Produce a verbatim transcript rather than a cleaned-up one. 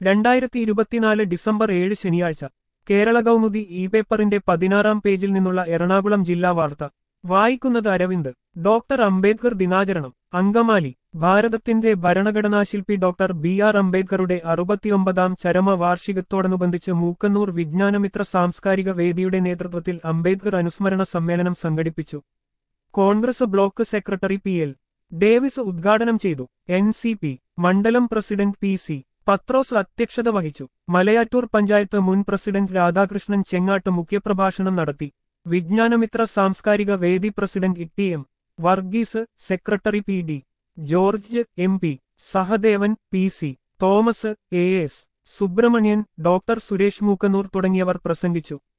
രണ്ടായിരത്തി ഇരുപത്തിനാല് ഡിസംബർ ഏഴ് ശനിയാഴ്ച കേരള കൗമുദി ഇ പേപ്പറിന്റെ പതിനാറാം പേജിൽ നിന്നുള്ള എറണാകുളം ജില്ലാ വാർത്ത വായിക്കുന്നത് അരവിന്ദ്. ഡോക്ടർ അംബേദ്കർ ദിനാചരണം അങ്കമാലി. ഭാരതത്തിന്റെ ഭരണഘടനാശില്പി ഡോക്ടർ ബി ആർ അംബേദ്കറുടെ അറുപത്തിയൊമ്പതാം ചരമ വാർഷികത്തോടനുബന്ധിച്ച് മൂക്കന്നൂർ വിജ്ഞാനമിത്ര സാംസ്കാരിക വേദിയുടെ നേതൃത്വത്തിൽ അംബേദ്കർ അനുസ്മരണ സമ്മേളനം സംഘടിപ്പിച്ചു. Congress block secretary P L Davis ഉദ്ഘാടനം ചെയ്തു. എൻ സി പി മണ്ഡലം പ്രസിഡന്റ് പി സി പത്രോസ് അധ്യക്ഷത വഹിച്ചു. മലയാറ്റൂർ പഞ്ചായത്ത് മുൻ പ്രസിഡന്റ് രാധാകൃഷ്ണൻ ചെങ്ങാട്ട് മുഖ്യപ്രഭാഷണം നടത്തി. വിജ്ഞാനമിത്ര സാംസ്കാരിക വേദി president E M Varghese, secretary P D George, M P Sahadevan, P C Thomas, A S Subrahmanyan, doctor Suresh Mookkannoor തുടങ്ങിയവർ പ്രസംഗിച്ചു.